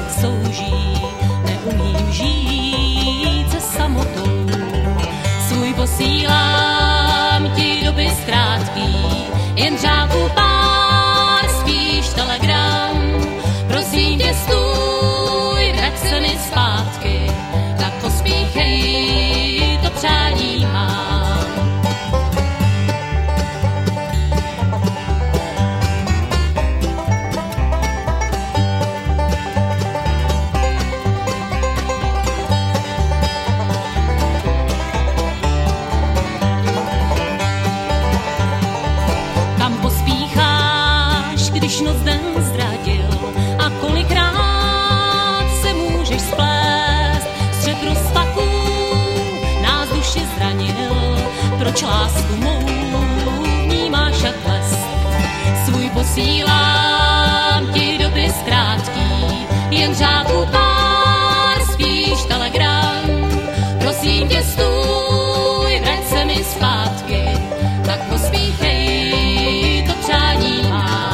souží, neumím žít se samotou. Svůj posílám ti dopis krátký, jen řádku pár, spíš telegram. Prosím tě, stůj, vrať se mi zpátky, tak pospíchej, to přání mám. Když noc den zradil a kolikrát se můžeš splést, střed rozpaků nás duši zranil, proč lásku mou vnímáš jak blest. Svůj posílám ti dopis krátký, jen řádku pár, spíš telegram. Prosím tě, stůj, vrať se mi zpátky, tak pospíchej, to přání mám.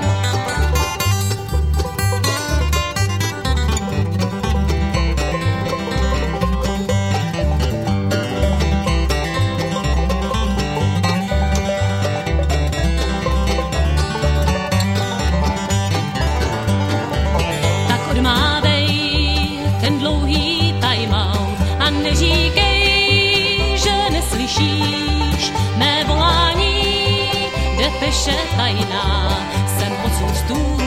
Ten dlouhý time-out a neříkej, že neslyšíš mé volání. Depeše tajná jsem odsud stůl